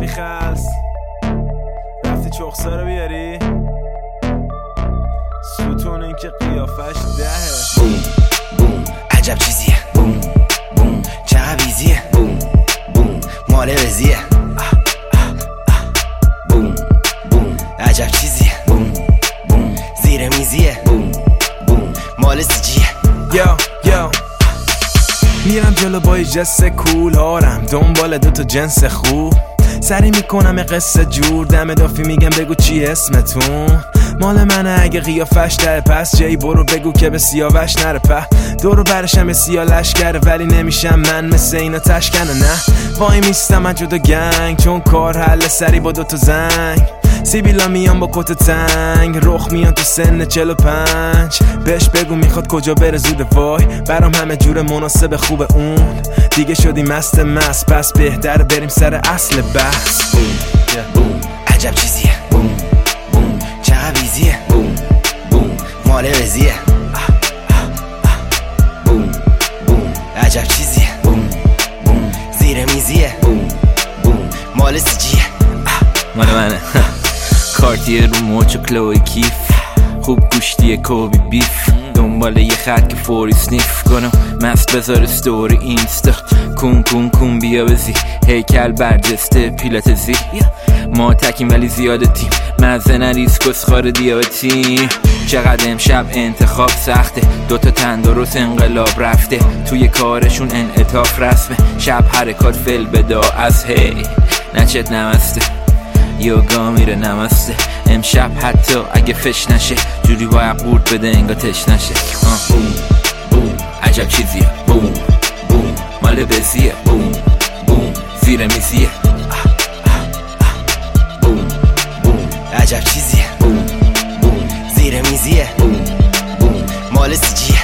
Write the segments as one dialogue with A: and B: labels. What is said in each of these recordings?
A: خلص رفتی چخسا رو بیاری ستون این که قیافش دهه
B: بوم بوم عجب چیزیه بوم بوم چقدر ویزیه بوم بوم مال وزیه بوم بوم عجب چیزیه بوم بوم زیر میزیه بوم بوم مال سیجیه
A: یو میرم جلو با جس کول هارم دنبال دوتا جنس خوب سری میکنم قصه جور دم دافی میگم بگو چی اسمتون مال منه اگه قیافش دره پس جایی برو بگو که به سیاوش نره په دورو برشم سیا لشکره ولی نمیشم من مثل اینا تشکنه نه وای میستم من جدا گنگ چون کار حل سری با دوتا زنگ سیبیلا میان با کت تنگ رخ میان تو سن 45 بهش بگو میخواد کجا بره زود وای برام همه جور مناسب خوب اون دیگه شدی مست پس بهتر بریم سر اصل بحث
B: بوم بوم عجب چیزیه بوم بوم چقدر ویزیه بوم بوم مال وزیه بوم بوم عجب چیزیه بوم بوم زیر میزیه بوم بوم مال سیجیه
C: مال منه کارتیه رو موچ و کلوی کیف خوب گوشتیه کوبی بیف دنبال یه خط که فوری سنیف کنم مست بذار استوری اینستا کون کون کون بیا بزی هیکل برجسته پیلت زی ما تکیم ولی زیاده تیم مزه نریز کسخار دیابتی چقدر امشب انتخاب سخته دوتا تندرست انقلاب رفته توی کارشون انعطاف رسمه شب حرکات فل بدا از هی نچت نمسته یوگا میره نمسته امشب حتی اگه فش نشه جوری باید قورت بده انگا تش نشه بوم بوم عجب چیزیه بوم بوم مال بزیه بوم بوم زیر میزیه
B: بوم بوم عجب چیزیه بوم بوم زیر میزیه بوم بوم مال سیجیه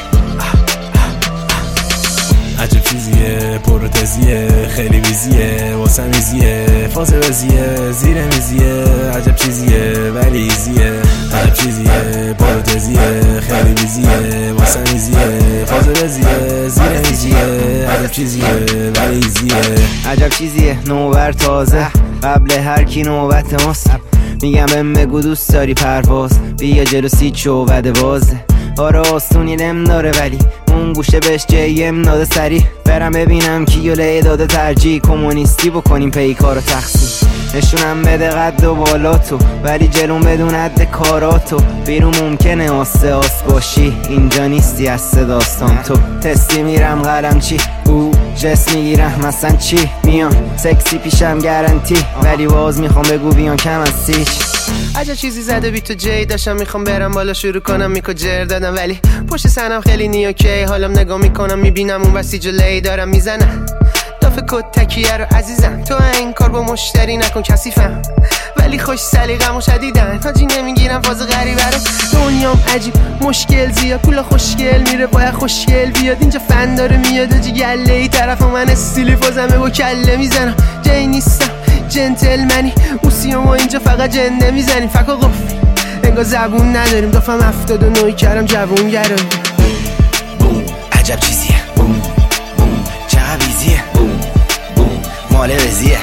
A: عجب چیزیه پروتزیه خیلی ویزیه واسه میزیه فاز وزیه زیر میزیه عجب چیزیه ولی ایزیه عجب چیزیه پروتزیه خیلی ویزیه واسه میزیه فاز وزیه زیر میزیه عجب چیزیه ولی ایزیه
D: عجب چیزیه نوبر تازه قبل هر کی نوبت ماست میگم بهم بگو دوست داری پرواز بیا جلو سیچ و بده بازه آره آستونی نم داره ولی اون گوشه بهش جیم داده سری برم ببینم کیو لی داده ترجیح کمونیستی بکنیم پیکارو تقسیم نشونم بده قد و بالاتو ولی جلوم بدون حد کاراتو بیرون ممکنه آسه آس باشی اینجا نیستی از داستان تو تستی میرم قلم چی او جس میگیرم مثلا چی میان سکسی پیشم گارانتی ولی باز میخوام بگو بیان کم از سیچ
E: عجب چیزی زده بی تو جی داشتم میخوام برم بالا شروع کنم میکو جر دادم ولی پشت سنم خیلی نیوکی حالم نگاه میکنم میبینم اون وسی جلوی دارم میزنم دافه کت تکیه رو عزیزم تو این کار با مشتری نکن کثیفم ولی خوش سلیقه‌مو شدیدن تاجی نمیگیرم فاز غریبه رو دنیام عجیب مشکل زیاد پولا خوشگل میره باید خوشگل بیاد اینجا فن داره میاد و گله ای طرف من استیلی فازمه با کله میزنم جای نیستم جنتلمنی اوسیو ما اینجا فقط جنده میزنیم فکر قفل انگار زبون نداریم دافم 79 کردم جوون گرم
B: بوم عجب چیزیه بوم بوم چقدر ویزیه بوم بوم مال وزیه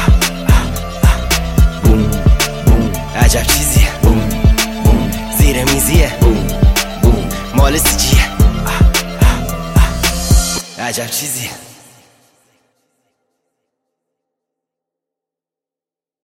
B: بوم بوم عجب چیزیه بوم بوم زیر میزیه بوم بوم مال سیجیه عجب چیزیه